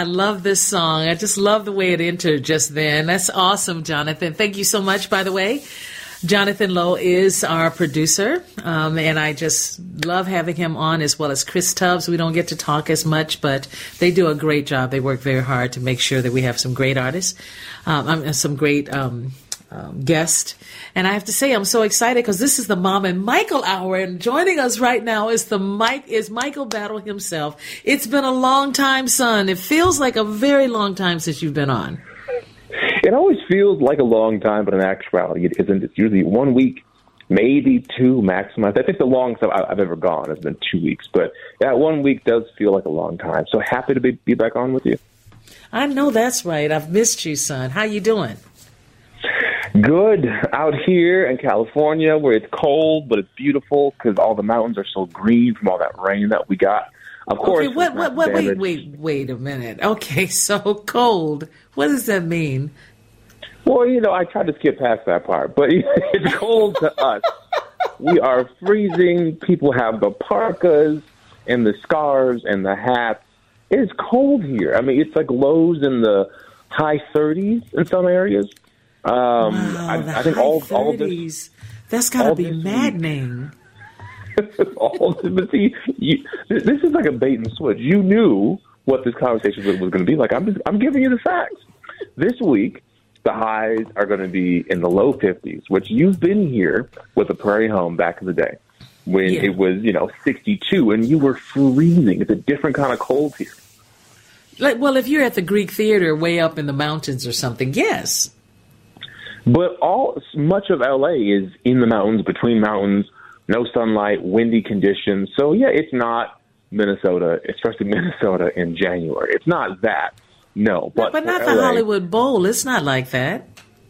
I love this song. I just love the way it entered just then. That's awesome, Jonathan. Thank you so much, by the way. Jonathan Lowe is our producer, and I just love having him on, as well as Chris Tubbs. We don't get to talk as much, but they do a great job. They work very hard to make sure that we have some great artists, some great guests. And I have to say, I'm so excited because this is the Mom and Michael Hour, and joining us right now is Michael Battle himself. It's been a long time, son. It feels like a very long time since you've been on. It always feels like a long time, but in actuality, it isn't. It's usually 1 week, maybe two maximum. I think the longest I've ever gone has been 2 weeks, but that 1 week does feel like a long time. So happy to be back on with you. I know that's right. I've missed you, son. How you doing? Good. Out here in California, where it's cold, but it's beautiful because all the mountains are so green from all that rain that we got. Of course. Okay, wait a minute. Okay, so cold. What does that mean? Well, I tried to skip past that part, but it's cold to us. We are freezing. People have the parkas and the scarves and the hats. It's cold here. I mean, it's like lows in the high 30s in some areas. Wow, I think all of this. That's got to be maddening. But see, this is like a bait and switch. You knew what this conversation was going to be like. I'm giving you the facts. This week, the highs are going to be in the low 50s, which you've been here with the Prairie Home back in the day when it was, 62, and you were freezing. It's a different kind of cold here. Well, if you're at the Greek Theater way up in the mountains or something, yes. But much of LA is in the mountains, between mountains, no sunlight, windy conditions. So, yeah, it's not Minnesota, especially Minnesota in January. It's not that, no. But not the Hollywood Bowl. It's not like that.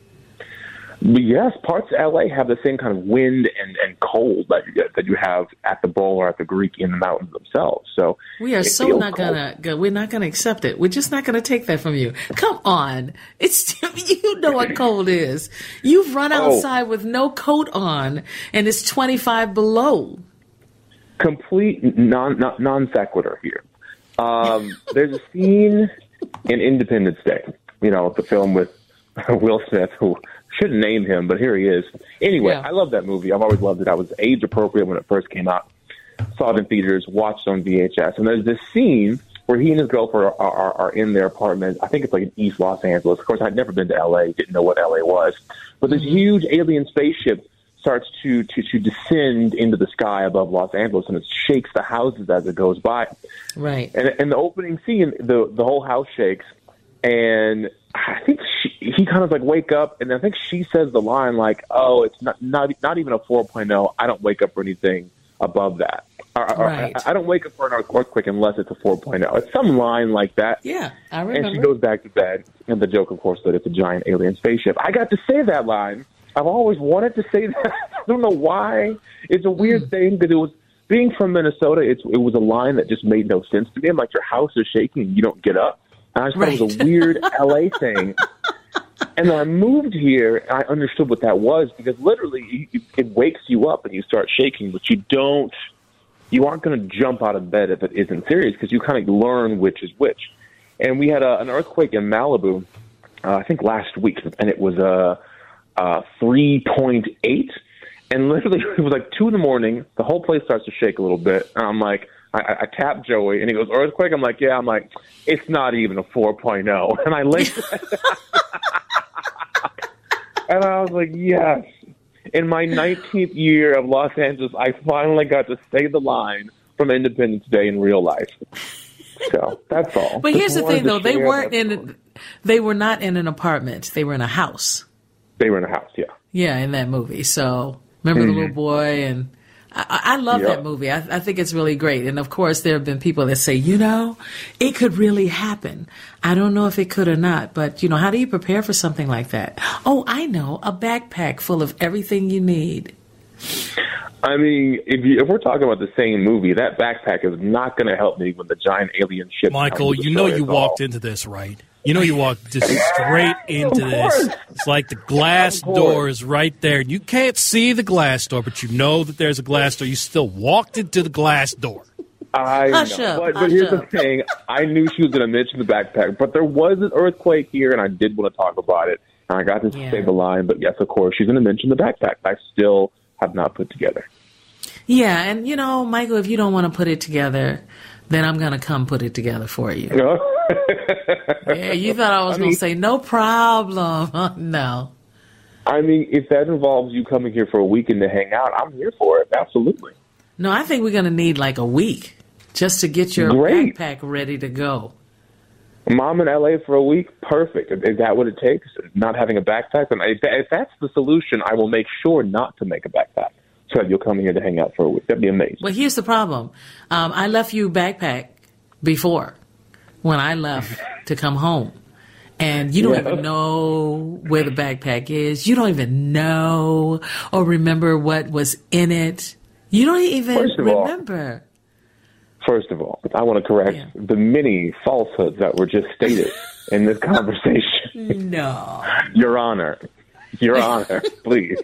But yes, parts of LA have the same kind of wind and cold that you have at the Bowl or at the Greek in the mountains themselves. So we are so not we're not gonna accept it. We're just not gonna take that from you. Come on, you know what cold is. You've run outside with no coat on, and it's 25 below. Complete non sequitur here. There's a scene in Independence Day, the film with Will Smith, who shouldn't name him, but here he is. Anyway, I love that movie. I've always loved it. I was age appropriate when it first came out. Saw it in theaters, watched on VHS. And there's this scene where he and his girlfriend are in their apartment. I think it's like in East Los Angeles. Of course, I'd never been to LA, didn't know what LA was. But this huge alien spaceship starts to descend into the sky above Los Angeles, and it shakes the houses as it goes by. Right. And the opening scene, the whole house shakes, and I think he kind of like wake up, and I think she says the line like, "Oh, it's not even a 4.0. I don't wake up for anything above that. Right. I don't wake up for an earthquake unless it's a 4.0." It's some line like that. Yeah, I remember. And she goes back to bed, and the joke, of course, that it's a giant alien spaceship. I got to say that line. I've always wanted to say that. I don't know why. It's a weird thing because it was being from Minnesota. It was a line that just made no sense to me. I'm like, your house is shaking, and you don't get up. And I just thought it was a weird LA thing. And then I moved here, and I understood what that was because literally it wakes you up and you start shaking, but you aren't going to jump out of bed if it isn't serious because you kind of learn which is which. And we had an earthquake in Malibu, I think last week, and it was 3.8. And literally it was like 2 a.m. The whole place starts to shake a little bit. And I'm like, I tap Joey, and he goes, "Earthquake?" I'm like, "Yeah." I'm like, "It's not even a 4.0." And I laid and I was like, yes. In my 19th year of Los Angeles, I finally got to say the line from Independence Day in real life. So that's all. But here's the thing, though. They were not in an apartment. They were in a house. They were in a house, yeah. Yeah, in that movie. So remember the little boy, and I love that movie. I think it's really great. And, of course, there have been people that say, it could really happen. I don't know if it could or not, but, how do you prepare for something like that? Oh, I know, a backpack full of everything you need. I mean, if we're talking about the same movie, that backpack is not going to help me when the giant alien ship. Michael, you walked into this, right? You walked just straight into this. It's like the glass door is right there. You can't see the glass door, but you know that there's a glass door. You still walked into the glass door. I Hush know. up, But here's hush the thing. I knew she was going to mention the backpack, but there was an earthquake here, and I did want to talk about it. And I got to say the line, but yes, of course, she's going to mention the backpack. I still have not put together. Yeah, and Michael, if you don't want to put it together, then I'm going to come put it together for you. Yeah, you thought I was going to say, no problem. No. I mean, if that involves you coming here for a weekend to hang out, I'm here for it. Absolutely. No, I think we're going to need like a week just to get your backpack ready to go. Mom in L.A. for a week? Perfect. Is that what it takes? Not having a backpack? If that's the solution, I will make sure not to make a backpack so that you'll come here to hang out for a week. That'd be amazing. Well, here's the problem. I left you backpack before when I left to come home. And you don't even know where the backpack is. You don't even know or remember what was in it. You don't even remember. First of all, I want to correct the many falsehoods that were just stated in this conversation. No. Your Honor, please.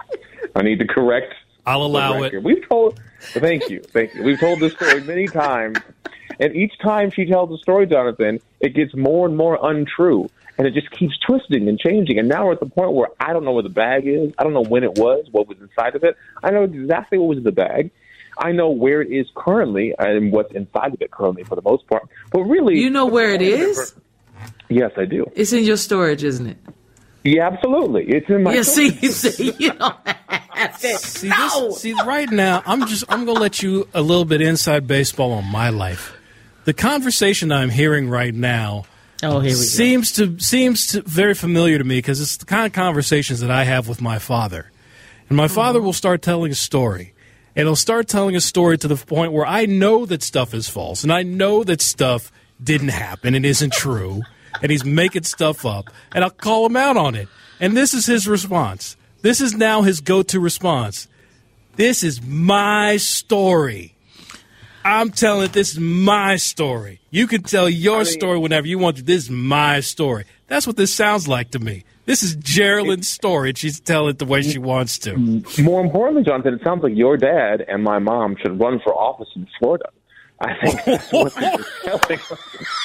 I need to correct. I'll allow it. Thank you. We've told this story many times, and each time she tells the story, Jonathan, it gets more and more untrue, and it just keeps twisting and changing. And now we're at the point where I don't know where the bag is. I don't know when it was, what was inside of it. I know exactly what was in the bag. I know where it is currently and what's inside of it currently for the most part. But really... You know where it is? Yes, I do. It's in your storage, isn't it? Yeah, absolutely. It's in my storage. See, you don't have to. See, right now, I'm going to let you a little bit inside baseball on my life. The conversation I'm hearing right now seems to very familiar to me because it's the kind of conversations that I have with my father. And my father will start telling a story. And he'll start telling a story to the point where I know that stuff is false. And I know that stuff didn't happen and isn't true. And he's making stuff up. And I'll call him out on it. And this is his response. This is now his go-to response. This is my story. I'm telling it, this is my story. You can tell your story whenever you want to. This is my story. That's what this sounds like to me. This is Geraldine's story, and she's telling it the way she wants to. More importantly, Jonathan, it sounds like your dad and my mom should run for office in Florida. I think that's what they're telling us.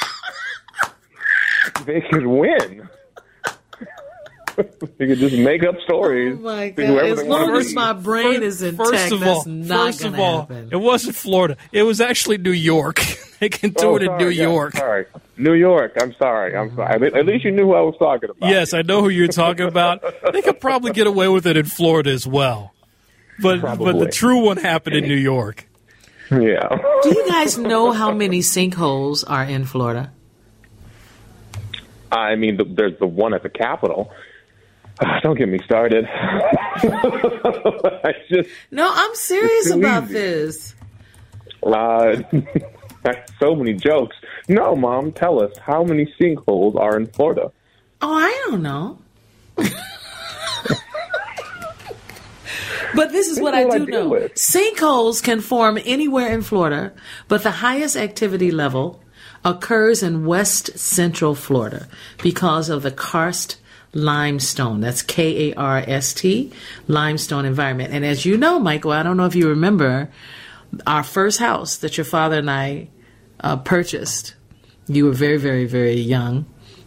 They could win. They could just make up stories. Oh, my God. As long as my brain is intact, that's not going to happen. It wasn't Florida. It was actually New York. They can do it in New York. Sorry. New York. I'm sorry. At least you knew who I was talking about. Yes, I know who you're talking about. They could probably get away with it in Florida as well. But the true one happened in New York. Yeah. Do you guys know how many sinkholes are in Florida? I mean, there's the one at the Capitol. Don't get me started. No, I'm serious about this. So many jokes. No, Mom, tell us, how many sinkholes are in Florida? Oh, I don't know. But this is what I do know. Sinkholes can form anywhere in Florida, but the highest activity level occurs in west central Florida because of the karst limestone. That's Karst, limestone environment. And as you know, Michael, I don't know if you remember our first house that your father and I purchased. You were very, very, very young.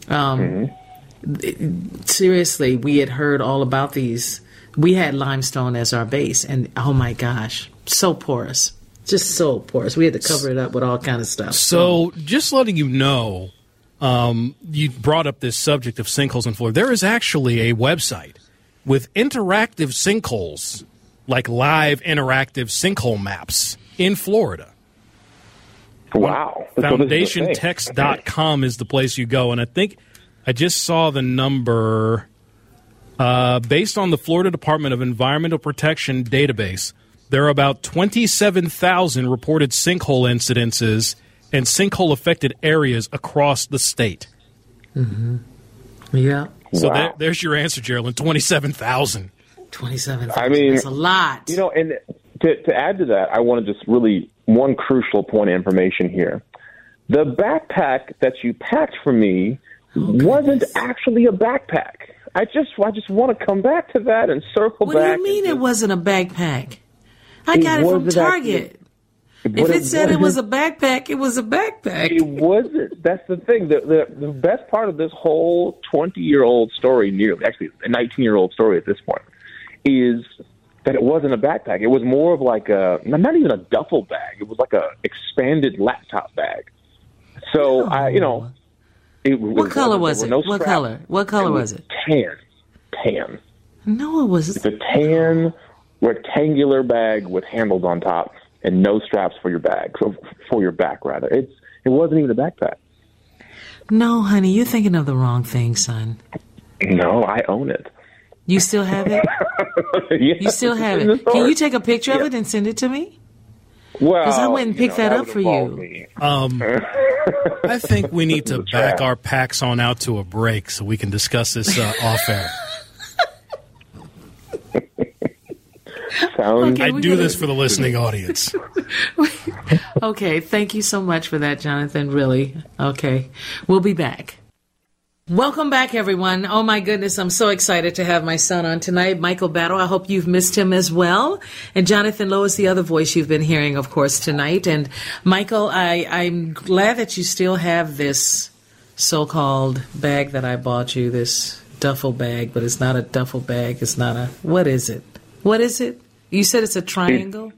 Seriously, we had heard all about these. We had limestone as our base, and oh my gosh, so porous. Just so porous. We had to cover it up with all kind of stuff. So just letting you know, you brought up this subject of sinkholes in Florida. There is actually a website with interactive sinkholes, like live interactive sinkhole maps in Florida. Wow. FoundationText.com is the place you go. And I think I just saw the number based on the Florida Department of Environmental Protection database. There are about 27,000 reported sinkhole incidences and sinkhole-affected areas across the state. Mm-hmm. Yeah. So there's your answer, Geraldine, 27,000. 27,000. I mean, that's a lot. You know, and to add to that, I want to just really, one crucial point of information here. The backpack that you packed for me wasn't actually a backpack. I just want to come back to that and circle back. What do you mean it wasn't a backpack? I got it from Target. If it said it was a backpack, it was a backpack. It wasn't. That's the thing. The best part of this whole 20-year-old story, actually a 19-year-old story at this point, is that it wasn't a backpack. It was more of like not even a duffel bag. It was like a expanded laptop bag. So what color was it? What color? What color was it? Tan. No, it was. It's a tan rectangular bag with handles on top and no straps for your bag, for your back rather. It wasn't even a backpack. No, honey, you're thinking of the wrong thing, son. No, I own it. You still have it? Yes, you still have it. Can you take a picture of it and send it to me? Well, because I went and picked that up for you. I think we need to back our packs on out to a break so we can discuss this off air. I do this for the listening audience. Okay, thank you so much for that, Jonathan. Really. Okay, we'll be back. Welcome back, everyone. Oh, my goodness, I'm so excited to have my son on tonight, Michael Battle. I hope you've missed him as well. And Jonathan Lowe is the other voice you've been hearing, of course, tonight. And, Michael, I'm glad that you still have this so-called bag that I bought you, this duffel bag, but it's not a duffel bag. It's not a... What is it? What is it? You said it's a triangle?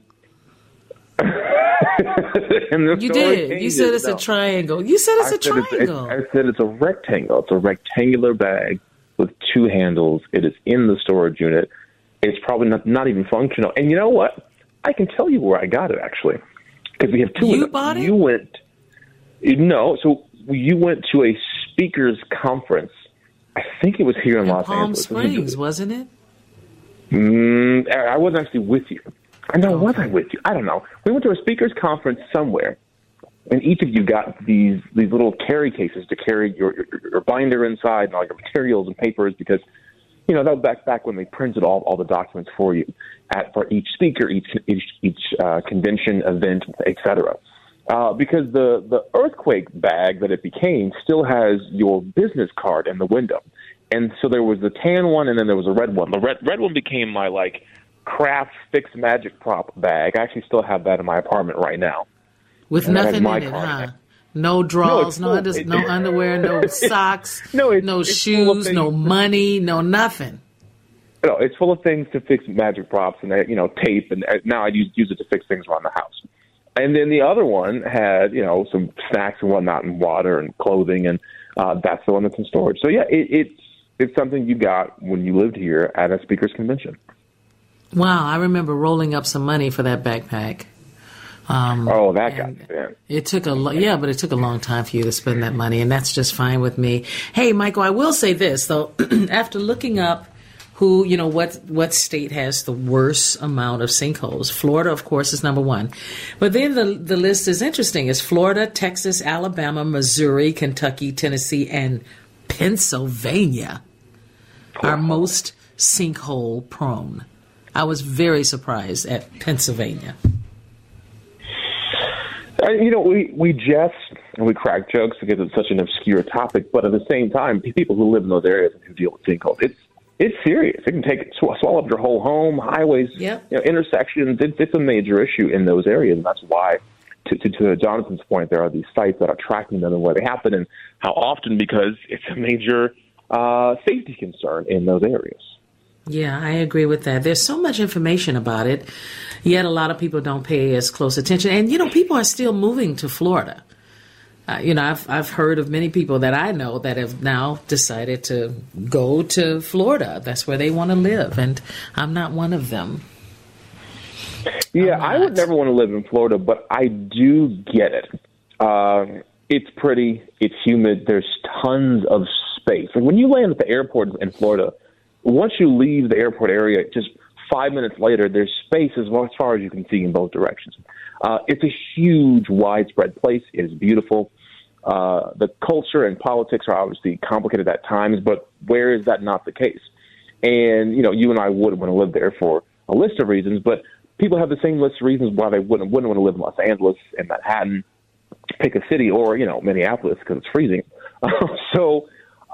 You did. You said it's a triangle. You said it's a triangle. I said it's a rectangle. It's a rectangular bag with two handles. It is in the storage unit. It's probably not even functional. And you know what? I can tell you where I got it, actually. Because we have two of them. You bought it? No. So you went to a speakers conference. I think it was here in Los Angeles. Palm Springs, wasn't it? I wasn't actually with you. I know, was I with you? I don't know. We went to a speakers conference somewhere, and each of you got these little carry cases to carry your binder inside and all your materials and papers because, that was back when they printed all the documents for you for each speaker, each convention, event, etc. Because the earthquake bag that it became still has your business card in the window. And so there was the tan one, and then there was a red one. The red one became my, craft fixed magic prop bag. I actually still have that in my apartment right now. With nothing in it, huh? No drawers, no underwear, no socks, no shoes, no money, no nothing. No, it's full of things to fix magic props and, tape, and now I use it to fix things around the house. And then the other one had, some snacks and whatnot and water and clothing, and that's the one that's in storage. So, yeah, it's something you got when you lived here at a speakers convention. Wow, I remember rolling up some money for that backpack. That got spent. It took but it took a long time for you to spend that money, and that's just fine with me. Hey, Michael, I will say this though: after looking up what state has the worst amount of sinkholes, Florida, of course, is number one. But then the list is interesting: it's Florida, Texas, Alabama, Missouri, Kentucky, Tennessee, and Pennsylvania are most sinkhole prone. I was very surprised at Pennsylvania. We jest and we crack jokes because it's such an obscure topic, but at the same time, people who live in those areas and who deal with sinkholes, it's serious. It can swallow up your whole home, highways, intersections. It's a major issue in those areas, and that's why, to Jonathan's point, there are these sites that are tracking them and where they happen, and how often, because it's a major safety concern in those areas. Yeah, I agree with that. There's so much information about it, yet a lot of people don't pay as close attention. And, people are still moving to Florida. I've heard of many people that I know that have now decided to go to Florida. That's where they want to live, and I'm not one of them. Yeah, I would never want to live in Florida, but I do get it. It's pretty. It's humid. There's tons of space. Like when you land at the airport in Florida, once you leave the airport area, just 5 minutes later, there's space as far as you can see in both directions. It's a huge, widespread place. It is beautiful. The culture and politics are obviously complicated at times, but where is that not the case? And, you and I would want to live there for a list of reasons, but people have the same list of reasons why they wouldn't want to live in Los Angeles and Manhattan, pick a city, or, Minneapolis because it's freezing.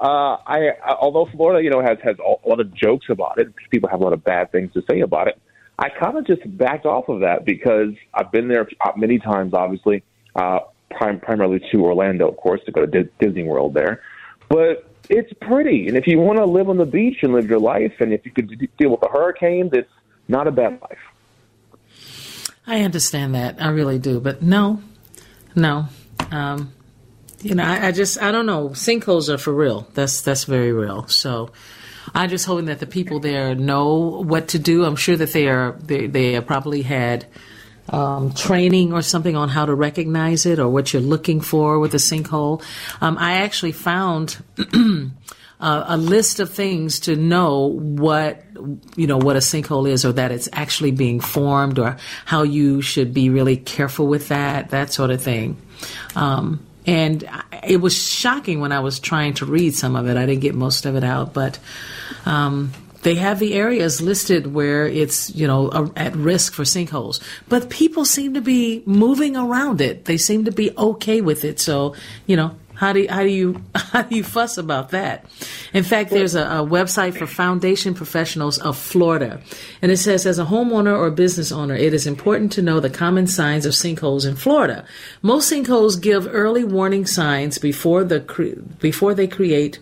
Although Florida, has a lot of jokes about it, people have a lot of bad things to say about it. I kind of just backed off of that because I've been there many times, obviously, primarily to Orlando, of course, to go to Disney World there. But it's pretty. And if you want to live on the beach and live your life, and if you could deal with a hurricane, that's not a bad life. I understand that. I really do. But no. I don't know. Sinkholes are for real. That's very real. So I'm just hoping that the people there know what to do. I'm sure that they probably had training or something on how to recognize it or what you're looking for with a sinkhole. I actually found a list of things to know what a sinkhole is, or that it's actually being formed, or how you should be really careful with that sort of thing. And it was shocking when I was trying to read some of it. I didn't get most of it out, but they have the areas listed where it's, at risk for sinkholes. But people seem to be moving around it. They seem to be okay with it. So, how do you fuss about that? In fact, there's a website for Foundation Professionals of Florida, and it says, as a homeowner or business owner, it is important to know the common signs of sinkholes in Florida. Most sinkholes give early warning signs before they create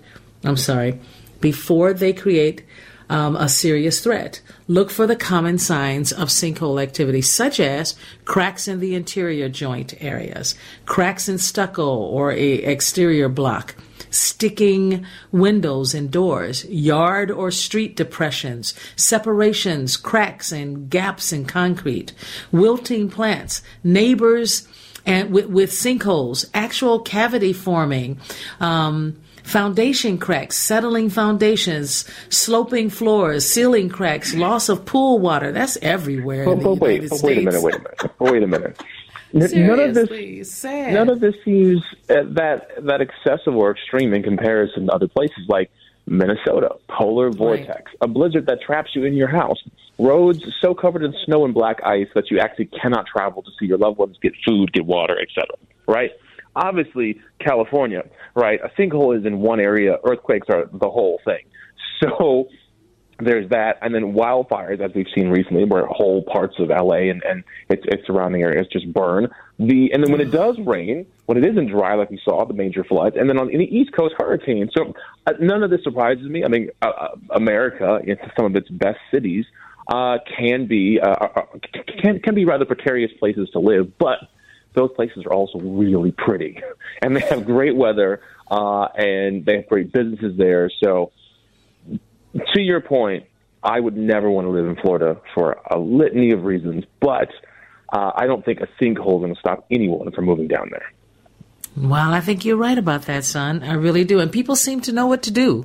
a serious threat. Look for the common signs of sinkhole activity, such as cracks in the interior joint areas, cracks in stucco or a exterior block, sticking windows and doors, yard or street depressions, separations, cracks and gaps in concrete, wilting plants, neighbors and with sinkholes, actual cavity forming, foundation cracks, settling foundations, sloping floors, ceiling cracks, loss of pool water. That's everywhere in the United States. Wait a minute. None of this seems that excessive or extreme in comparison to other places like Minnesota, polar vortex, a blizzard that traps you in your house, roads so covered in snow and black ice that you actually cannot travel to see your loved ones, get food, get water, etc. Right? Obviously, California, right? A sinkhole is in one area. Earthquakes are the whole thing. So there's that. And then wildfires, as we've seen recently, where whole parts of L.A. and its surrounding areas just burn. And then when it does rain, when it isn't dry, like we saw, the major floods. And then on the East Coast, hurricanes. So none of this surprises me. I mean, America, in some of its best cities, can be rather precarious places to live, but those places are also really pretty, and they have great weather, and they have great businesses there. So, to your point, I would never want to live in Florida for a litany of reasons, but I don't think a sinkhole is going to stop anyone from moving down there. Well, I think you're right about that, son. I really do. And people seem to know what to do.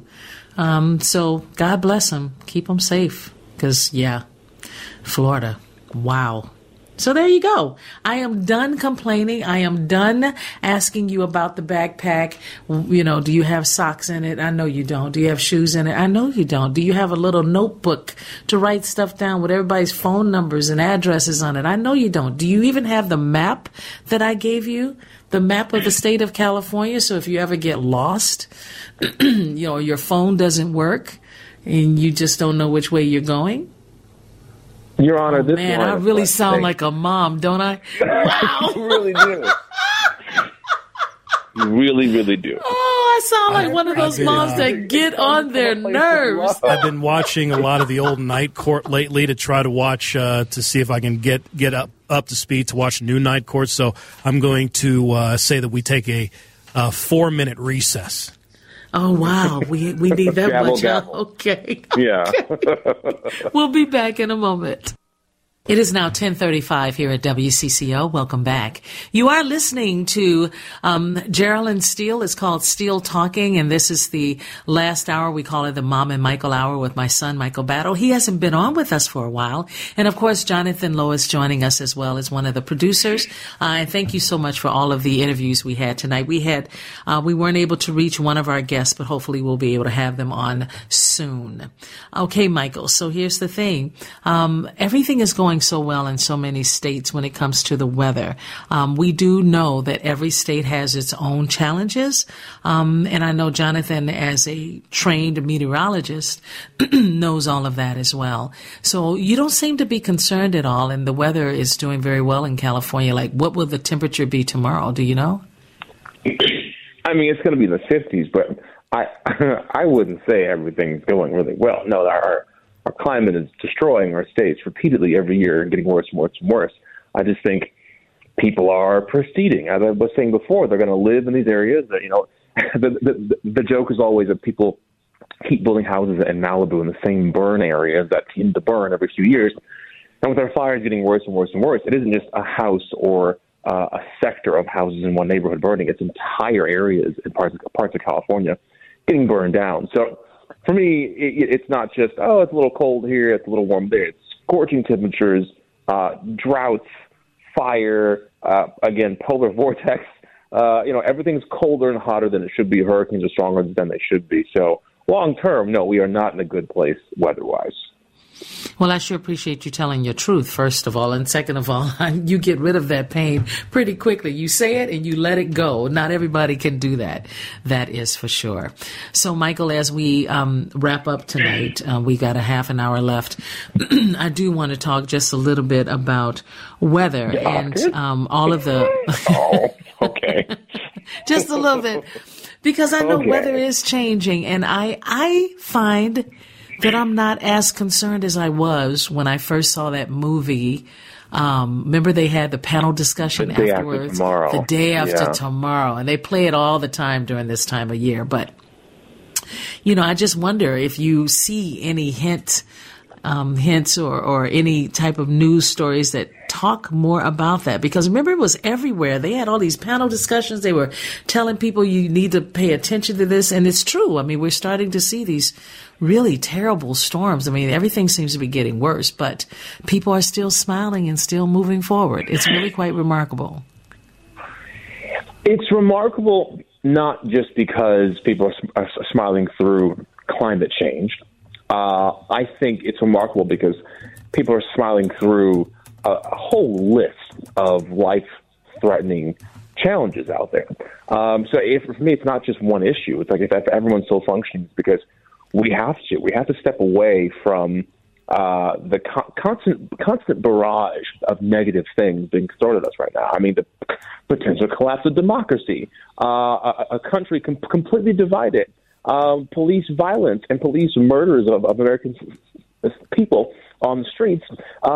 So God bless them. Keep them safe. Because, Florida. Wow. So there you go. I am done complaining. I am done asking you about the backpack. Do you have socks in it? I know you don't. Do you have shoes in it? I know you don't. Do you have a little notebook to write stuff down with everybody's phone numbers and addresses on it? I know you don't. Do you even have the map that I gave you? The map of the state of California? So if you ever get lost, your phone doesn't work and you just don't know which way you're going? Your Honor, this man, I really sound like a mom, don't I? Wow. You really do. You really, really do. Oh, I sound like one of those moms that get on their nerves. I've been watching a lot of the old Night Court lately to try to watch to see if I can get up to speed to watch new Night Court. So I'm going to say that we take a 4-minute recess. Oh, wow. We need that gavel, much. gavel. Okay. Yeah. We'll be back in a moment. It is now 10:35 here at WCCO. Welcome back. You are listening to Geraldine Steele. It's called Steele Talking, and this is the last hour. We call it the Mom and Michael Hour with my son, Michael Battle. He hasn't been on with us for a while. And, of course, Jonathan Lowe is joining us as well as one of the producers. And thank you so much for all of the interviews we had tonight. We weren't able to reach one of our guests, but hopefully we'll be able to have them on soon. Okay, Michael, so here's the thing. Everything is going going so well in so many states when it comes to the weather. We do know that every state has its own challenges. And I know Jonathan, as a trained meteorologist, knows all of that as well. So you don't seem to be concerned at all, and the weather is doing very well in California. Like, what will the temperature be tomorrow? Do you know? I mean, it's going to be in the 50s, but I wouldn't say everything's going really well. No, our climate is destroying our states repeatedly every year and getting worse and worse and worse. I just think people are proceeding. As I was saying before, they're going to live in these areas that, the joke is always that people keep building houses in Malibu in the same burn areas that seem to burn every few years. And with our fires getting worse and worse and worse, it isn't just a house or a sector of houses in one neighborhood burning. It's entire areas in parts of California getting burned down. So for me, it's not just, it's a little cold here, it's a little warm there. It's scorching temperatures, droughts, fire, again, polar vortex. Everything's colder and hotter than it should be. Hurricanes are stronger than they should be. So long term, no, we are not in a good place weather-wise. Well, I sure appreciate you telling your truth, first of all. And second of all, you get rid of that pain pretty quickly. You say it and you let it go. Not everybody can do that. That is for sure. So, Michael, as we wrap up tonight, we got a half an hour left. I do want to talk just a little bit about weather and all of the... Okay. Just a little bit. Because I know weather is changing, and I find that I'm not as concerned as I was when I first saw that movie. Remember they had the panel discussion afterwards? The day after tomorrow. And they play it all the time during this time of year. But, I just wonder if you see any hints or any type of news stories that talk more about that. Because remember, it was everywhere. They had all these panel discussions. They were telling people you need to pay attention to this. And it's true. I mean, we're starting to see these really terrible storms. I mean, everything seems to be getting worse, but people are still smiling and still moving forward. It's really quite remarkable. It's remarkable not just because people are smiling through climate change. I think it's remarkable because people are smiling through a whole list of life-threatening challenges out there. For me, it's not just one issue. It's like if everyone's still functioning, it's because we have to step away from the constant barrage of negative things being thrown at us right now. I mean, the potential collapse of democracy, a country completely divided, police violence and police murders of American people on the streets,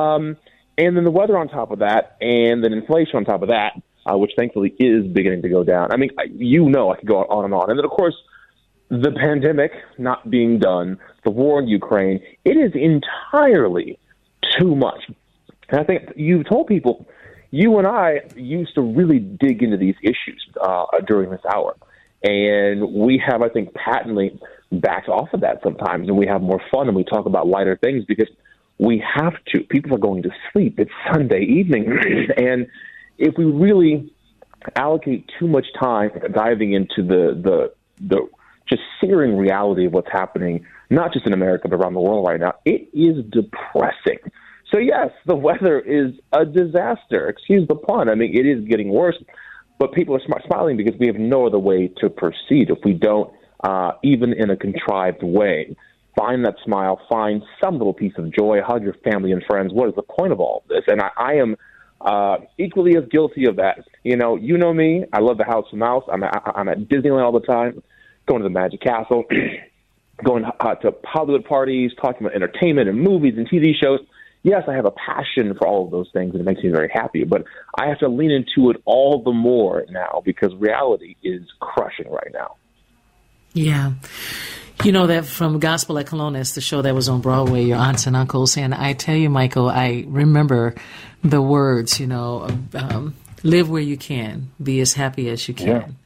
and then the weather on top of that, and then inflation on top of that, which thankfully is beginning to go down. I mean, I could go on and on. And then, of course, the pandemic not being done, the war in Ukraine, it is entirely too much. And I think you've told people, you and I used to really dig into these issues during this hour. And we have, I think, patently backed off of that sometimes, and we have more fun and we talk about lighter things because we have to. People are going to sleep. It's Sunday evening. And if we really allocate too much time diving into the just searing reality of what's happening, not just in America, but around the world right now, it is depressing. So, yes, the weather is a disaster. Excuse the pun. I mean, it is getting worse, but people are smiling because we have no other way to proceed. If we don't, even in a contrived way, find that smile, find some little piece of joy, hug your family and friends. What is the point of all of this? And I am equally as guilty of that. You know me. I love the House of Mouse. I'm at Disneyland all the time, going to the Magic Castle, going to Hollywood parties, talking about entertainment and movies and TV shows. Yes, I have a passion for all of those things, and it makes me very happy, but I have to lean into it all the more now because reality is crushing right now. Yeah. You know that from Gospel at Colonus, the show that was on Broadway, Your Aunts and Uncles, and I tell you, Michael, I remember the words, live where you can, be as happy as you can. Yeah.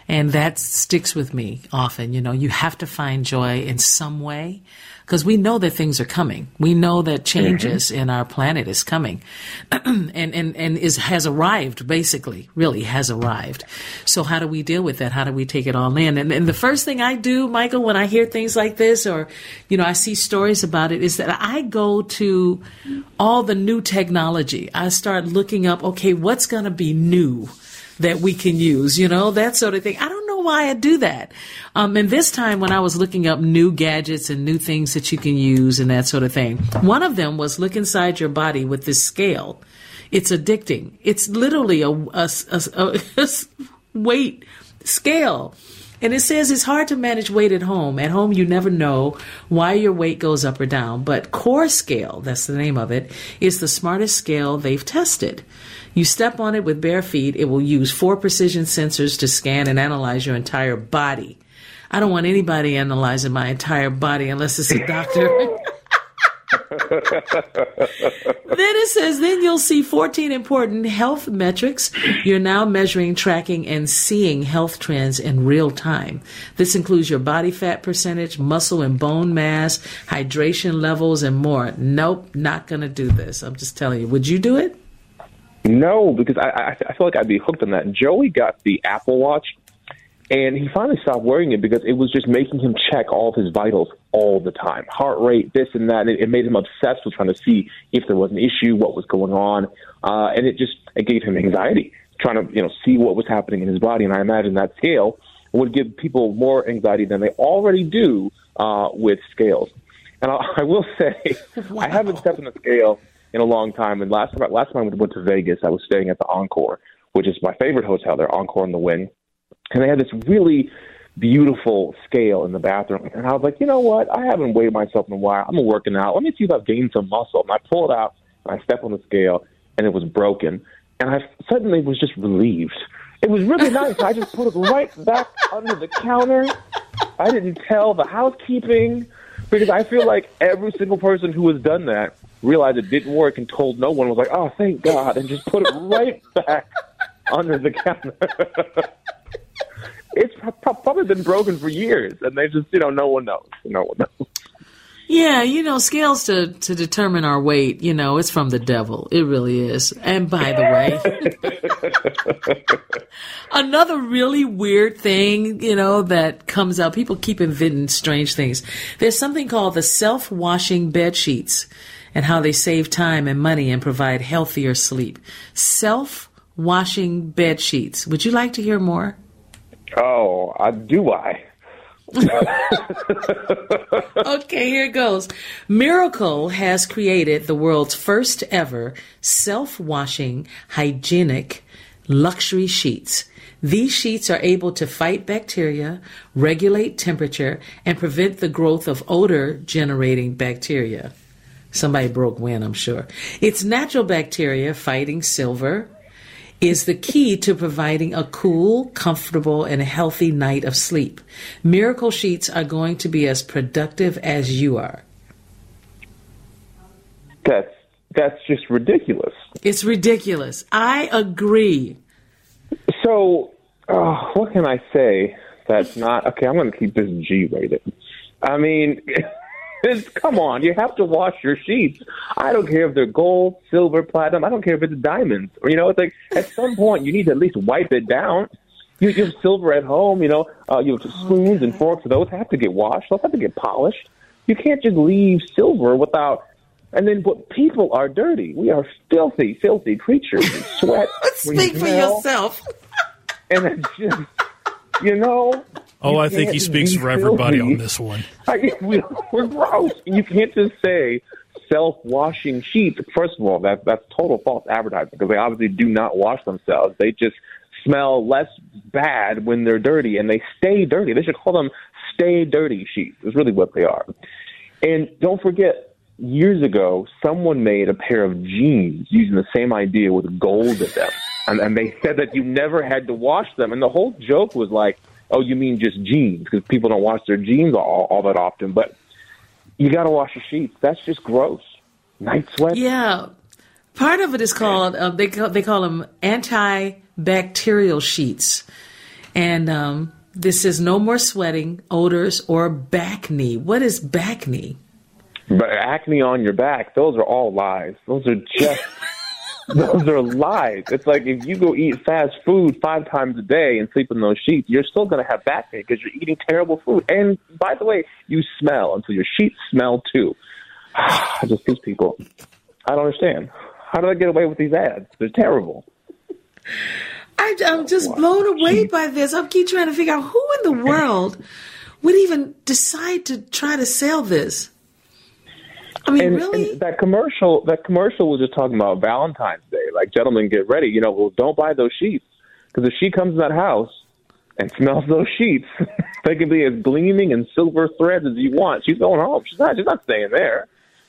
And that sticks with me often. You know, you have to find joy in some way because we know that things are coming. We know that changes in our planet is coming and has arrived, basically, really has arrived. So how do we deal with that? How do we take it all in? And the first thing I do, Michael, when I hear things like this or, you know, I see stories about it is that I go to all the new technology. I start looking up, okay, what's going to be new that we can use, you know, that sort of thing. I don't know why I do that. And this time when I was looking up new gadgets and new things that you can use and that sort of thing, one of them was look inside your body with this scale. It's addicting. It's literally a weight scale. And it says it's hard to manage weight at home. At home, you never know why your weight goes up or down. But Core Scale, that's the name of it, is the smartest scale they've tested. You step on it with bare feet. It will use 4 precision sensors to scan and analyze your entire body. I don't want anybody analyzing my entire body unless it's a doctor. Then it says, then you'll see 14 important health metrics. You're now measuring, tracking, and seeing health trends in real time. This includes your body fat percentage, muscle and bone mass, hydration levels, and more. Nope, not going to do this. I'm just telling you. Would you do it? No, because I feel like I'd be hooked on that. Joey got the Apple Watch, and he finally stopped wearing it because it was just making him check all of his vitals all the time. Heart rate, this and that. And it made him obsessed with trying to see if there was an issue, what was going on. And it gave him anxiety, trying to, you know, see what was happening in his body. And I imagine that scale would give people more anxiety than they already do with scales. And I will say, wow. I haven't stepped on a scale in a long time. And last time we went to Vegas, I was staying at the Encore, which is my favorite hotel there, Encore in the Wing. And they had this really beautiful scale in the bathroom. And I was like, you know what? I haven't weighed myself in a while. I'm working out. Let me see if I've gained some muscle. And I pull it out, and I step on the scale, and it was broken. And I suddenly was just relieved. It was really nice. I just put it right back under the counter. I didn't tell the housekeeping because I feel like every single person who has done that realized it didn't work and told no one, was like, oh, thank God, and just put it right back under the counter. It's probably been broken for years, and they just, you know, no one knows. No one knows. Yeah, you know, scales to determine our weight, you know, it's from the devil. It really is. And by the way, another really weird thing, you know, that comes out, people keep inventing strange things. There's something called the self-washing bed sheets and how they save time and money and provide healthier sleep. Self-washing bed sheets. Would you like to hear more? Oh, do I? Okay, here it goes. Miracle has created the world's first ever self-washing, hygienic luxury sheets. These sheets are able to fight bacteria, regulate temperature, and prevent the growth of odor-generating bacteria. Somebody broke wind, I'm sure. It's natural bacteria fighting silver is the key to providing a cool, comfortable, and healthy night of sleep. Miracle sheets are going to be as productive as you are. That's just ridiculous. It's ridiculous. I agree. So, what can I say that's not... Okay, I'm going to keep this G-rated. I mean... Come on, you have to wash your sheets. I don't care if they're gold, silver, platinum. I don't care if it's diamonds. Or, you know, it's like at some point you need to at least wipe it down. You have silver at home, you know. You have spoons and forks. Those have to get washed. Those have to get polished. You can't just leave silver without... And then people are dirty. We are filthy, filthy creatures. We sweat. Speak for yourself. And it's just, you know... Oh, I think he speaks for everybody on this one. We're gross. You can't just say self-washing sheets. First of all, that's total false advertising because they obviously do not wash themselves. They just smell less bad when they're dirty, and they stay dirty. They should call them stay dirty sheets. Is really what they are. And don't forget, years ago, someone made a pair of jeans using the same idea with gold in them. And they said that you never had to wash them. And the whole joke was like, oh, you mean just jeans? Because people don't wash their jeans all that often. But you got to wash your sheets. That's just gross. Night sweat. Yeah. Part of it is called, they call them antibacterial sheets. And this is no more sweating, odors, or bacne. What is bacne? But acne on your back, those are all lies. Those are just, those are lies. It's like if you go eat fast food 5 times a day and sleep in those sheets, you're still going to have back pain because you're eating terrible food. And by the way, you smell, and so your sheets smell too. These people, I don't understand. How do they get away with these ads? They're terrible. I'm just blown away by this. I keep trying to figure out who in the world would even decide to try to sell this. I mean, really? And that commercial was just talking about Valentine's Day. Like, gentlemen, get ready. Well, don't buy those sheets, because if she comes in that house and smells those sheets, they can be as gleaming and silver threads as you want. She's going home. She's not staying there.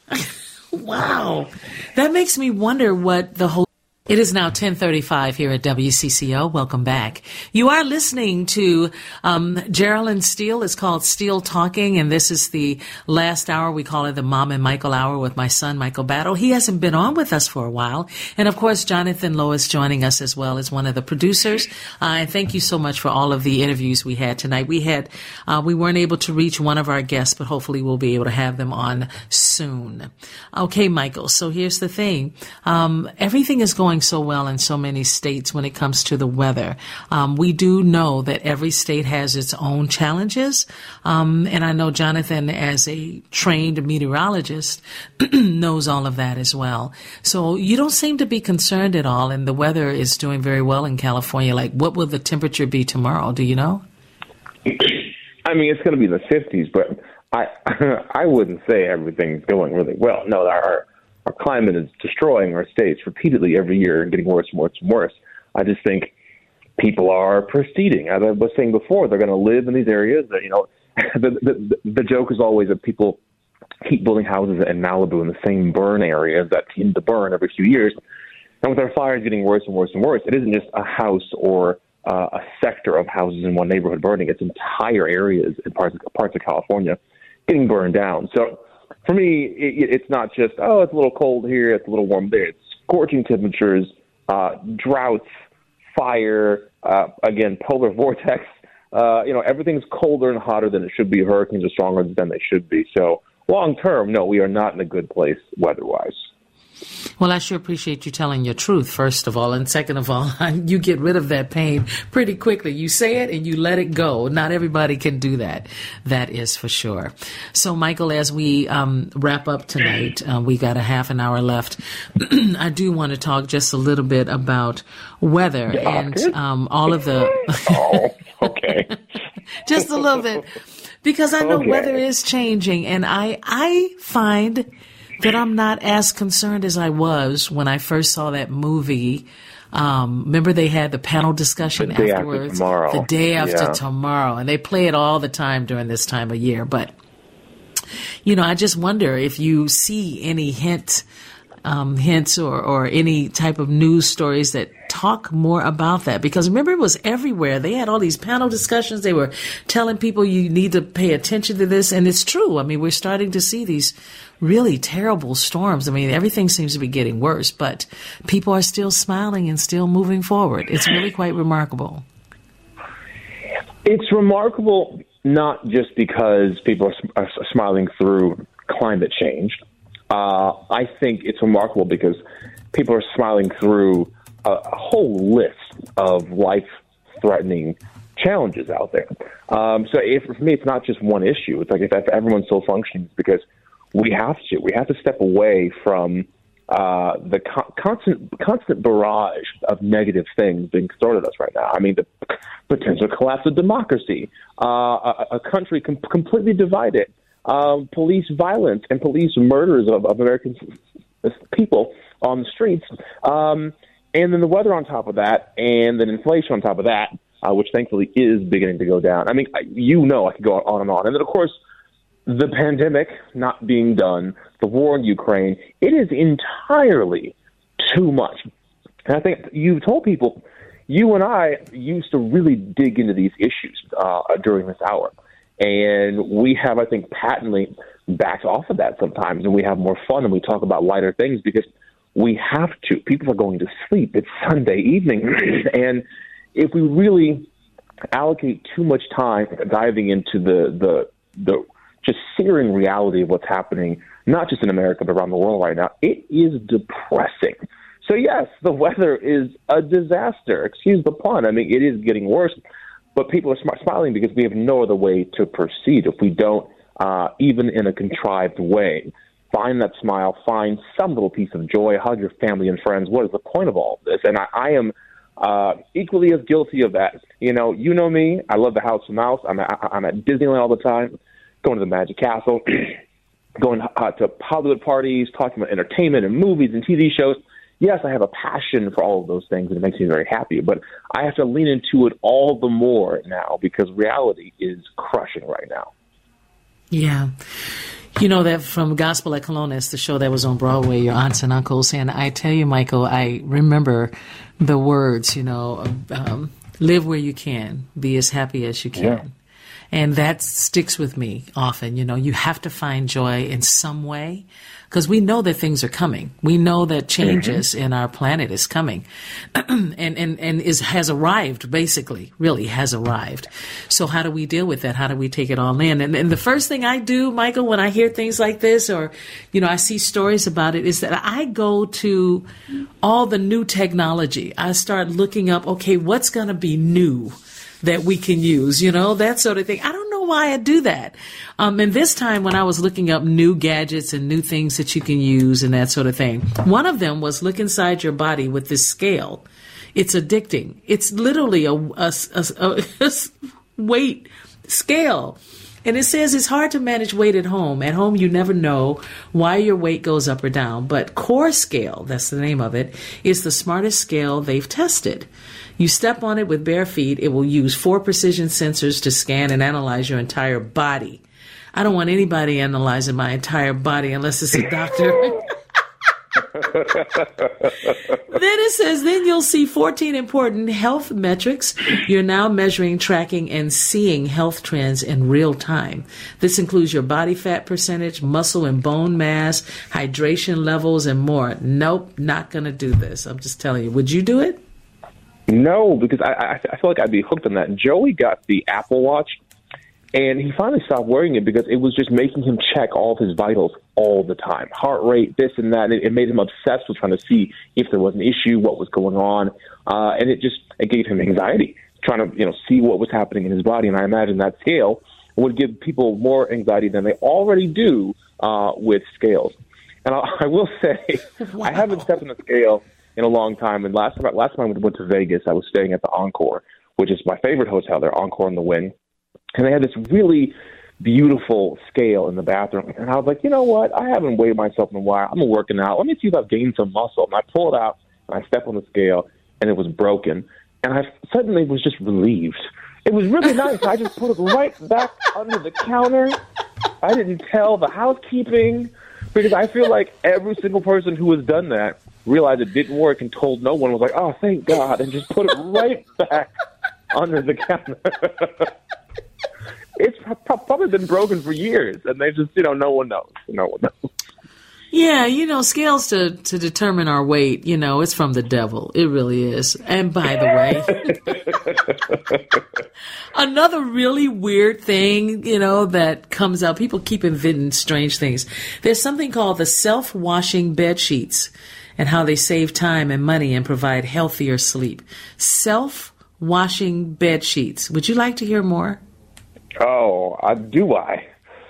Wow. That makes me wonder what the whole... It is now 10:35 here at WCCO. Welcome back. You are listening to Geraldine Steele. It's called Steele Talking, and this is the last hour. We call it the Mom and Michael Hour with my son, Michael Battle. He hasn't been on with us for a while. And, of course, Jonathan Lowe is joining us as well as one of the producers. And thank you so much for all of the interviews we had tonight. We weren't able to reach one of our guests, but hopefully we'll be able to have them on soon. Okay, Michael, so here's the thing. Everything is going so well in so many states when it comes to the weather. We do know that every state has its own challenges. And I know Jonathan, as a trained meteorologist, knows all of that as well. So you don't seem to be concerned at all. And the weather is doing very well in California. Like, what will the temperature be tomorrow? Do you know? I mean, it's going to be in the 50s, but I wouldn't say everything's going really well. No, our climate is destroying our states repeatedly every year and getting worse and worse and worse. I just think people are proceeding. As I was saying before, they're going to live in these areas. That, the joke is always that people keep building houses in Malibu in the same burn areas that seem to burn every few years. And with our fires getting worse and worse and worse, it isn't just a house or a sector of houses in one neighborhood burning. It's entire areas in parts of California getting burned down. So for me, it's not just, it's a little cold here, it's a little warm there. It's scorching temperatures, droughts, fire, again, polar vortex. Everything's colder and hotter than it should be. Hurricanes are stronger than they should be. So long term, no, we are not in a good place weather-wise. Well, I sure appreciate you telling your truth, first of all. And second of all, you get rid of that pain pretty quickly. You say it and you let it go. Not everybody can do that. That is for sure. So, Michael, as we wrap up tonight, we got a half an hour left. I do want to talk just a little bit about weather and all of the... Oh, okay. Just a little bit. Because I know weather is changing, and I find that I'm not as concerned as I was when I first saw that movie. Remember they had the panel discussion afterwards? The day after tomorrow. And they play it all the time during this time of year. But, I just wonder if you see any hints or any type of news stories that talk more about that. Because remember, it was everywhere. They had all these panel discussions. They were telling people you need to pay attention to this. And it's true. I mean, we're starting to see these really terrible storms. I mean, everything seems to be getting worse, but people are still smiling and still moving forward. It's really quite remarkable. It's remarkable not just because people are smiling through climate change. I think it's remarkable because people are smiling through a whole list of life-threatening challenges out there. For me, it's not just one issue. It's like if everyone's still functioning, it's because we have to step away from the constant barrage of negative things being thrown at us right now. I mean, the potential collapse of democracy, a country completely divided, police violence and police murders of American people on the streets, and then the weather on top of that, and then inflation on top of that, which thankfully is beginning to go down. I mean, I could go on and on. And then, of course, the pandemic not being done, the war in Ukraine, it is entirely too much. And I think you've told people, you and I used to really dig into these issues during this hour. And we have, I think, patently backed off of that sometimes, and we have more fun and we talk about lighter things because we have to. People are going to sleep. It's Sunday evening. And if we really allocate too much time diving into the just searing reality of what's happening, not just in America, but around the world right now. It is depressing. So, yes, the weather is a disaster. Excuse the pun. I mean, it is getting worse, but people are smiling because we have no other way to proceed if we don't, even in a contrived way, find that smile, find some little piece of joy, hug your family and friends. What is the point of all of this? And I am equally as guilty of that. You know me. I love the House of Mouse. I'm at Disneyland all the time, going to the Magic Castle, going to Hollywood parties, talking about entertainment and movies and TV shows. Yes, I have a passion for all of those things, and it makes me very happy, but I have to lean into it all the more now because reality is crushing right now. Yeah. You know that from Gospel at Colonus, the show that was on Broadway, Your Aunts and Uncles, and I tell you, Michael, I remember the words, live where you can, be as happy as you can. Yeah. And that sticks with me often. You have to find joy in some way because we know that things are coming. We know that changes in our planet is coming and has arrived, basically, really has arrived. So how do we deal with that? How do we take it all in? And the first thing I do, Michael, when I hear things like this or, I see stories about it is that I go to all the new technology. I start looking up, okay, what's going to be new that we can use, that sort of thing. I don't know why I do that. And this time when I was looking up new gadgets and new things that you can use and that sort of thing, one of them was look inside your body with this scale. It's addicting. It's literally a weight scale. And it says it's hard to manage weight at home. At home, you never know why your weight goes up or down. But Core Scale, that's the name of it, is the smartest scale they've tested. You step on it with bare feet. It will use 4 precision sensors to scan and analyze your entire body. I don't want anybody analyzing my entire body unless it's a doctor. Then it says, then you'll see 14 important health metrics. You're now measuring, tracking, and seeing health trends in real time. This includes your body fat percentage, muscle and bone mass, hydration levels, and more. Nope, not going to do this. I'm just telling you. Would you do it? No, because I feel like I'd be hooked on that. Joey got the Apple Watch, and he finally stopped wearing it because it was just making him check all of his vitals all the time. Heart rate, this and that. It made him obsessed with trying to see if there was an issue, what was going on. And it gave him anxiety, trying to see what was happening in his body. And I imagine that scale would give people more anxiety than they already do with scales. And I will say, wow. I haven't stepped on a scale in a long time. And last time we went to Vegas, I was staying at the Encore, which is my favorite hotel there, Encore in the Wynn. And they had this really beautiful scale in the bathroom. And I was like, you know what? I haven't weighed myself in a while. I'm working out. Let me see if I've gained some muscle. And I pull it out, and I step on the scale, and it was broken. And I suddenly was just relieved. It was really nice. I just put it right back under the counter. I didn't tell the housekeeping because I feel like every single person who has done that realized it didn't work and told no one, was like, oh, thank God, and just put it right back under the counter. It's probably been broken for years, and they just, no one knows. No one knows. Yeah, scales to determine our weight, it's from the devil. It really is. And by the way, another really weird thing, that comes out, people keep inventing strange things. There's something called the self-washing bed sheets and how they save time and money and provide healthier sleep. Self-washing bed sheets. Would you like to hear more? Oh, do I?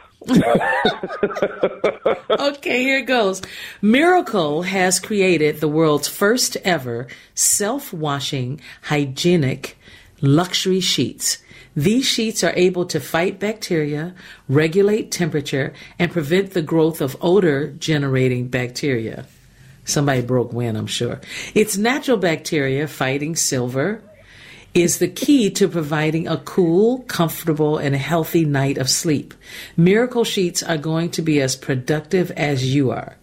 Okay, here it goes. Miracle has created the world's first ever self-washing, hygienic luxury sheets. These sheets are able to fight bacteria, regulate temperature, and prevent the growth of odor-generating bacteria. Somebody broke wind, I'm sure. It's natural bacteria fighting silver is the key to providing a cool, comfortable, and healthy night of sleep. Miracle sheets are going to be as productive as you are.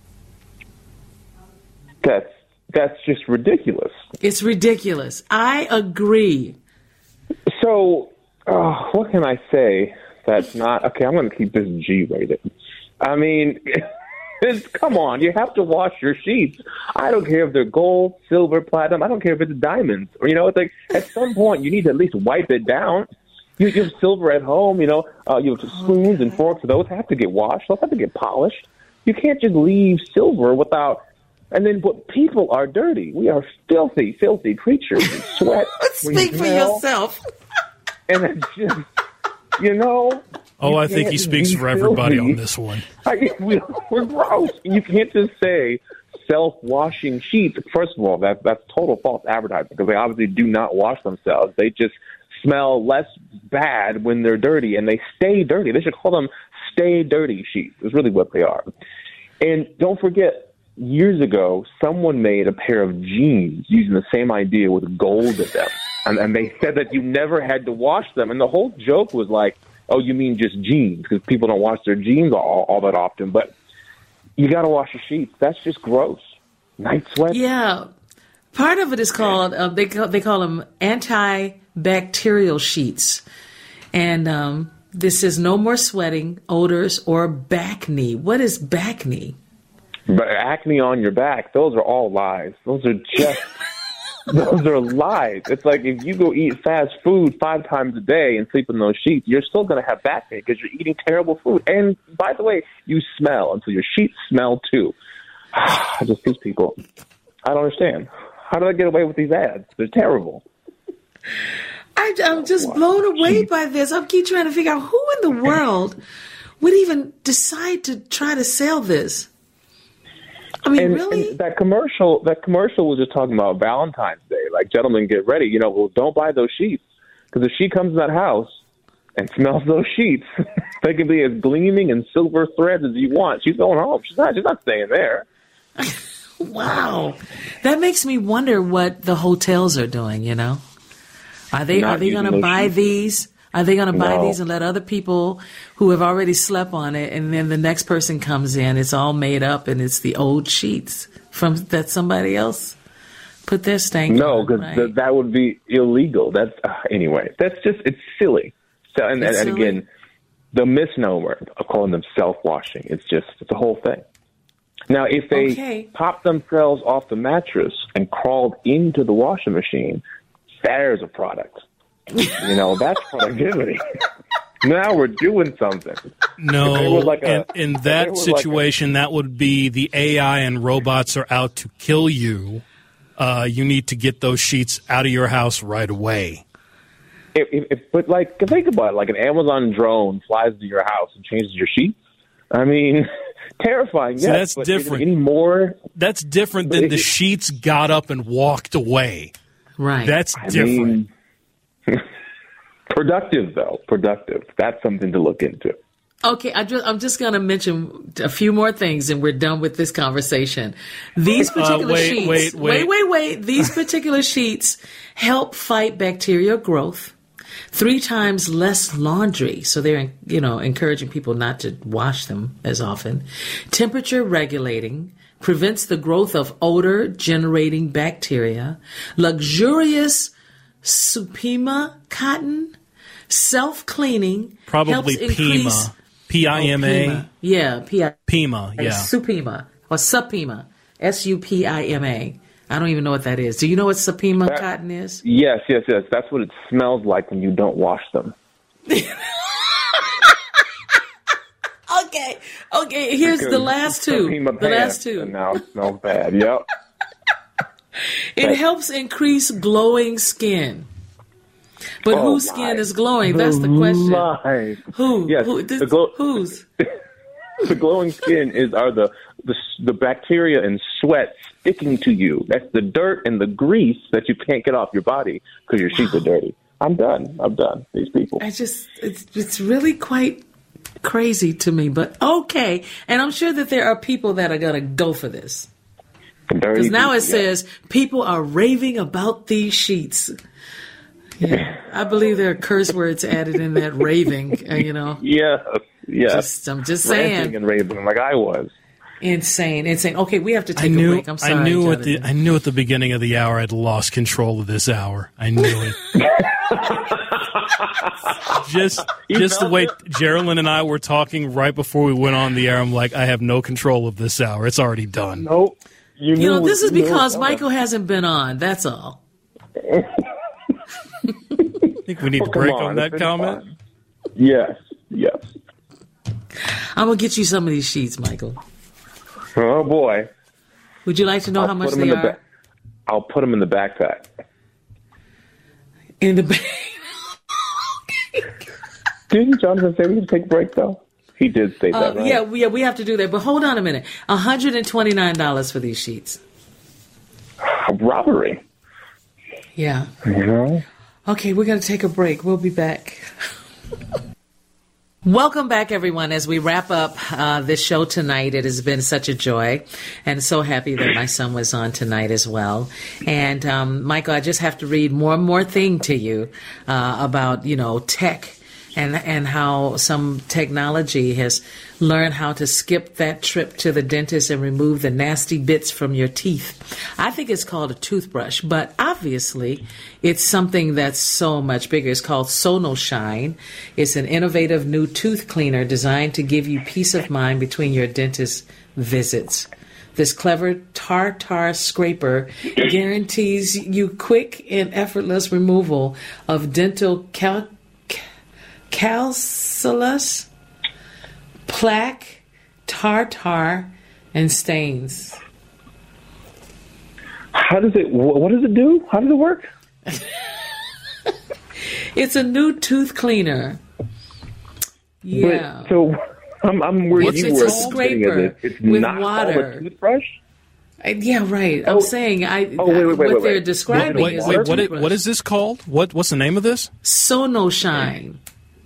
That's just ridiculous. It's ridiculous. I agree. So, what can I say that's not... Okay, I'm going to keep this G-rated. I mean, Come on, you have to wash your sheets. I don't care if they're gold, silver, platinum. I don't care if it's diamonds. Or, it's like at some point you need to at least wipe it down. You have silver at home, you have spoons and forks. Those have to get washed. Those have to get polished. You can't just leave silver without. And then, but people are dirty. We are filthy, filthy creatures. We sweat. Speak for yourself. And it's just, I think he speaks for everybody on this one. We're gross. You can't just say self-washing sheets. First of all, that's total false advertising because they obviously do not wash themselves. They just smell less bad when they're dirty, and they stay dirty. They should call them stay dirty sheets. Is really what they are. And don't forget, years ago, someone made a pair of jeans using the same idea with gold in them. And they said that you never had to wash them. And the whole joke was like, oh, you mean just jeans? Because people don't wash their jeans all that often. But you got to wash your sheets. That's just gross. Night sweat. Yeah. Part of it is called, they call them antibacterial sheets. And this is no more sweating, odors, or back knee. What is back knee? But acne on your back, those are all lies. Those are just, those are lies. It's like if you go eat fast food 5 times a day and sleep in those sheets, you're still going to have back pain because you're eating terrible food. And by the way, you smell, and so your sheets smell too. These people, I don't understand. How do I get away with these ads? They're terrible. I'm just blown away by this. I keep trying to figure out who in the world would even decide to try to sell this. I mean, really? And that commercial was just talking about Valentine's Day. Like, gentlemen, get ready. Well, don't buy those sheets. Because if she comes in that house and smells those sheets, they can be as gleaming and silver threads as you want. She's going home. She's not staying there. Wow. That makes me wonder what the hotels are doing, Are they going to buy these? Are they going to buy these and let other people who have already slept on it, and then the next person comes in, it's all made up, and it's the old sheets that somebody else put their stank on? No, because that would be illegal. That's anyway. That's just it's silly. So and again, the misnomer of calling them self-washing. It's a whole thing. Now, if they popped themselves off the mattress and crawled into the washing machine, there's a product. That's productivity. Now we're doing something. No, in that situation, that would be the AI and robots are out to kill you. You need to get those sheets out of your house right away. But think about it. Like an Amazon drone flies to your house and changes your sheets. I mean, terrifying. So yes, that's different. Any more? That's different than the sheets got up and walked away. Right. That's different. Productive, though. Productive. That's something to look into. Okay, I'm just going to mention a few more things, and we're done with this conversation. These particular sheets. Wait. These particular sheets help fight bacterial growth. 3 times less laundry, so they're encouraging people not to wash them as often. Temperature regulating. Prevents the growth of odor-generating bacteria. Luxurious Supima cotton. Self-cleaning. Probably Pima. P-I-M-A. Yeah, Pima, yeah. Supima. Or Supima. S-U-P-I-M-A. I don't even know what that is. Do you know what Supima cotton is? Yes. That's what it smells like when you don't wash them. Okay, here's the last two. The last two. And now it smells bad. Yep. It helps increase glowing skin. But whose skin is glowing? That's the question. Who? Yes, whose? The glowing skin are the bacteria and sweat sticking to you. That's the dirt and the grease that you can't get off your body because your sheets are dirty. I'm done. These people. It's really quite crazy to me, but okay. And I'm sure that there are people that are going to go for this. Because now it says people are raving about these sheets. Yeah, I believe there are curse words added in that raving, Yes. I'm just saying. Ranting and raving like I was. Insane. Okay, we have to take a break. I'm sorry, I knew at the beginning of the hour I'd lost control of this hour. I knew it. Just the way Geraldine and I were talking right before we went on the air, I'm like, I have no control of this hour. It's already done. Nope. This is because Michael hasn't been on. That's all. I think we need to break on that comment. Fun. Yes. I'm going to get you some of these sheets, Michael. Oh, boy. Would you like to know how much they are? I'll put them in the backpack. In the bag. Didn't Jonathan say we could take a break, though? He did say that, right? Yeah, we have to do that. But hold on a minute. $129 for these sheets. A robbery. Yeah. You know? Okay, we're going to take a break. We'll be back. Welcome back, everyone, as we wrap up this show tonight. It has been such a joy, and so happy that my son was on tonight as well. And, Michael, I just have to read more thing to you about, tech and how some technology has learned how to skip that trip to the dentist and remove the nasty bits from your teeth. I think it's called a toothbrush, but obviously it's something that's so much bigger. It's called SonoShine. It's an innovative new tooth cleaner designed to give you peace of mind between your dentist visits. This clever tartar scraper guarantees you quick and effortless removal of dental calculus, plaque, tartar, and stains. What does it do? How does it work? It's a new tooth cleaner. Yeah. But, so I'm where you were. It's a scraper it's with not water. A toothbrush? Yeah, right. I'm saying wait, what they're describing is a toothbrush. What is this called? What's the name of this? SonoShine.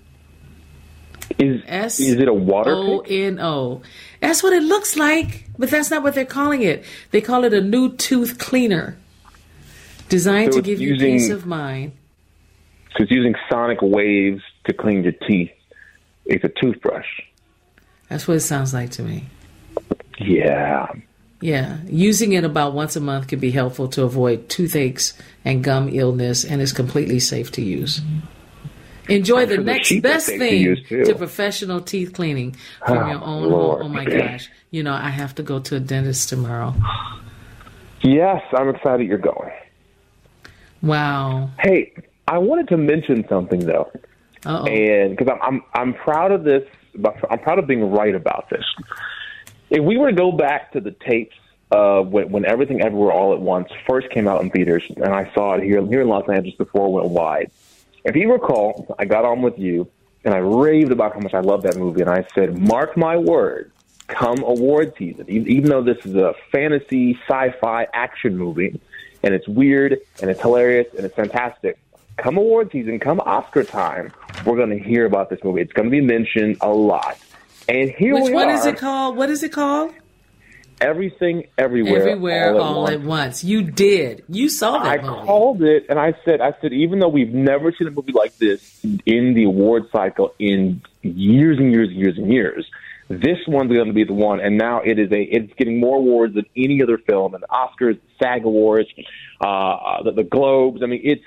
Is it a water pick? SoNO. That's what it looks like, but that's not what they're calling it. They call it a new tooth cleaner, designed to give you peace of mind. So it's using sonic waves to clean your teeth. It's a toothbrush. That's what it sounds like to me. Yeah. Yeah. Using it about once a month can be helpful to avoid toothaches and gum illness, and is completely safe to use. Enjoy the next best thing to professional teeth cleaning from your own home. Oh, my gosh. I have to go to a dentist tomorrow. Yes, I'm excited you're going. Wow. Hey, I wanted to mention something, though. Uh-oh. And because I'm proud of this. I'm proud of being right about this. If we were to go back to the tapes when Everything Everywhere All at Once first came out in theaters, and I saw it here in Los Angeles before it went wide, if you recall, I got on with you, and I raved about how much I love that movie, and I said, mark my word, come award season, even though this is a fantasy, sci-fi action movie, and it's weird, and it's hilarious, and it's fantastic, come award season, come Oscar time, we're going to hear about this movie. It's going to be mentioned a lot. And here we are. Which one is it called? What is it called? Everything, Everywhere, all at once. You did. You saw that movie. I called it, and I said, even though we've never seen a movie like this in the award cycle in years and years and years and years, this one's going to be the one. And now it's getting more awards than any other film, and the Oscars, the SAG Awards, the Globes. I mean, it's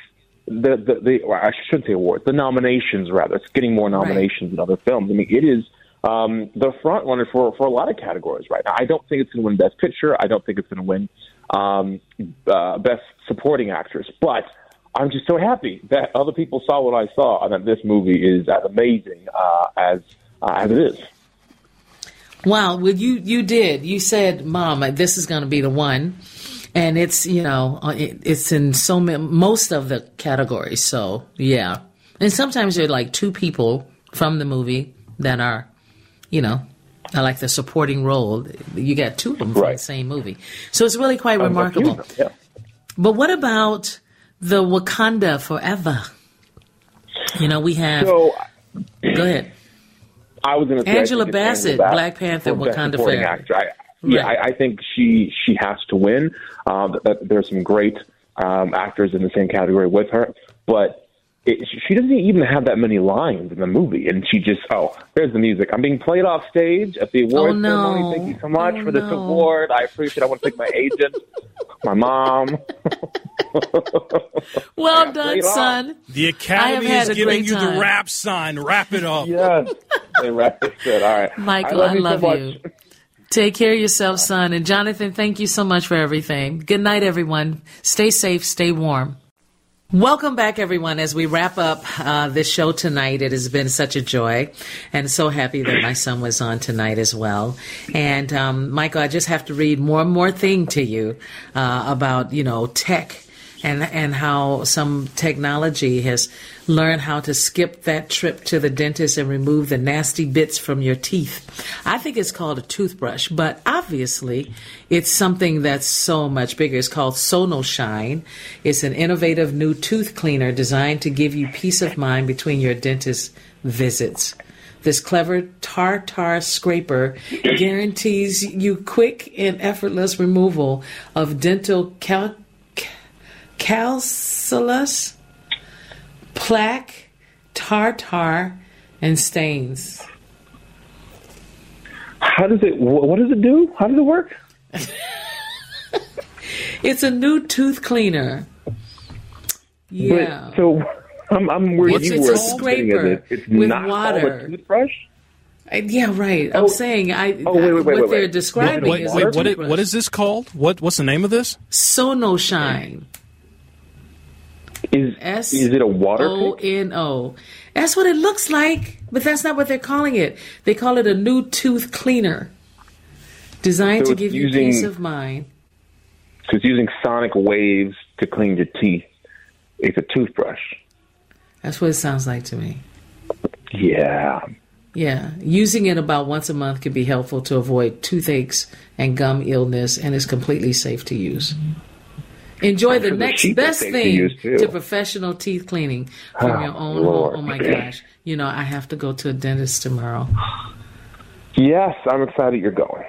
I shouldn't say awards, the nominations rather. It's getting more nominations than other films. I mean, it is. The front runner for a lot of categories right now. I don't think it's going to win Best Picture. I don't think it's going to win Best Supporting Actress. But I'm just so happy that other people saw what I saw and that this movie is as amazing as it is. Wow. Well, you did. You said, Mom, this is going to be the one. And it's, it's in most of the categories. So, yeah. And sometimes there are like two people from the movie that are, I like the supporting role. You got two of them from the same movie. So it's really quite remarkable. Yeah. But what about the Wakanda Forever? We have... So, go ahead. I was going to say... Angela Bassett, Black Panther, Wakanda Forever. I think she has to win. There's some great actors in the same category with her. But... she doesn't even have that many lines in the movie, and she just, there's the music. I'm being played off stage at the awards ceremony. Thank you so much for this award. I appreciate it. I want to thank my agent, my mom. Well done, son. The Academy is giving you the rap sign. Wrap it up. Yes. They wrapped it good. All right. Michael, I love you. Take care of yourself, son. And Jonathan, thank you so much for everything. Good night, everyone. Stay safe, stay warm. Welcome back, everyone, as we wrap up this show tonight. It has been such a joy, and so happy that my son was on tonight as well. And, Michael, I just have to read more thing to you about, tech and how some technology has learned how to skip that trip to the dentist and remove the nasty bits from your teeth. I think it's called a toothbrush, but obviously it's something that's so much bigger. It's called SonoShine. It's an innovative new tooth cleaner designed to give you peace of mind between your dentist visits. This clever tartar scraper guarantees you quick and effortless removal of dental calculus, plaque, tartar, and stains. What does it do? How does it work? It's a new tooth cleaner. Yeah. But, so I'm where you were. It's a scraper it's with not water. Called a toothbrush? Yeah, right. I'm saying wait. what they're describing is what is this called? What's the name of this? SonoShine. Is it a water pick? SONO. That's what it looks like, but that's not what they're calling it. They call it a new tooth cleaner, designed to give you peace of mind. So it's using sonic waves to clean your teeth. It's a toothbrush. That's what it sounds like to me. Yeah. Yeah. Using it about once a month can be helpful to avoid toothaches and gum illness, and is completely safe to use. Enjoy the next best thing to professional teeth cleaning from your own home. Oh, my gosh. I have to go to a dentist tomorrow. Yes, I'm excited you're going.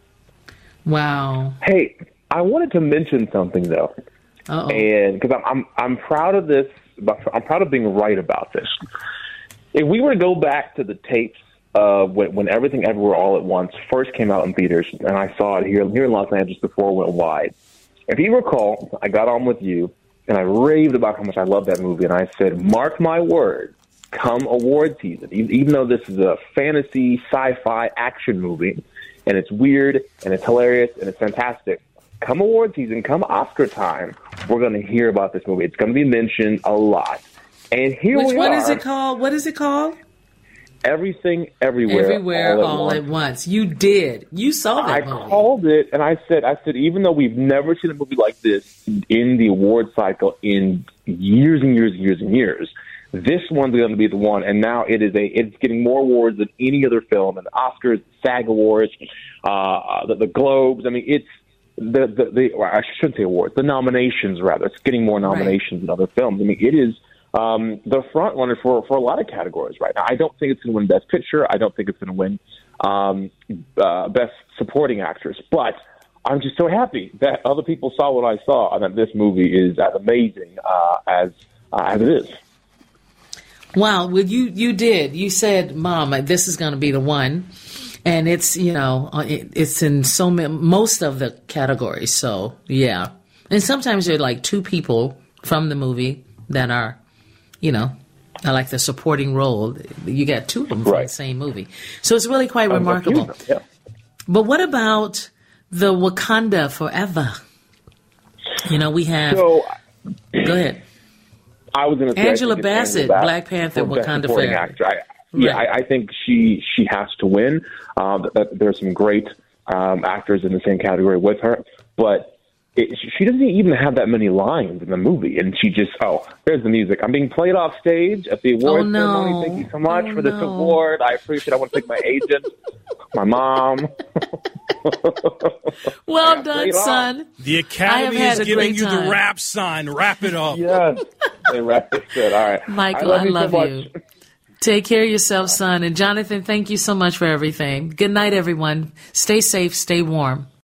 Wow. Hey, I wanted to mention something, though. Uh-oh. And because I'm proud of this. I'm proud of being right about this. If we were to go back to the tapes when Everything Everywhere All at Once first came out in theaters, and I saw it here in Los Angeles before it went wide, if you recall, I got on with you, and I raved about how much I love that movie, and I said, mark my word, come award season, even though this is a fantasy, sci-fi, action movie, and it's weird, and it's hilarious, and it's fantastic, come award season, come Oscar time, we're going to hear about this movie. It's going to be mentioned a lot. And here we are. Which one is it called? What is it called? Everything, Everywhere, all at once. You did. You saw that movie. I called it, and I said, even though we've never seen a movie like this in the award cycle in years and years and years and years, this one's going to be the one. And now it's getting more awards than any other film, and the Oscars, the SAG Awards, the Globes. I mean, it's I shouldn't say awards, the nominations rather. It's getting more nominations than other films. I mean, it is. The front runner for a lot of categories right now. I don't think it's going to win Best Picture. I don't think it's going to win Best Supporting Actress. But I'm just so happy that other people saw what I saw and that this movie is as amazing as it is. Wow. Well, you did. You said, Mom, this is going to be the one. And it's, it's in most of the categories. So, yeah. And sometimes there are like two people from the movie that are, I like the supporting role. You got two of them from the same movie. So it's really quite remarkable. Yeah. But what about the Wakanda Forever? We have... So, go ahead. I was going to say... Angela Bassett, Black Panther, Wakanda Forever. I think she has to win. There's some great actors in the same category with her. But... she doesn't even have that many lines in the movie, and she just, there's the music. I'm being played off stage at the awards ceremony. Thank you so much for this award. I appreciate it. I want to thank my agent, my mom. Well done, son. The Academy is giving you the rap sign. Wrap it up. Yes, they wrapped it good. All right. Michael, I love you. Take care of yourself, son. And Jonathan, thank you so much for everything. Good night, everyone. Stay safe, stay warm.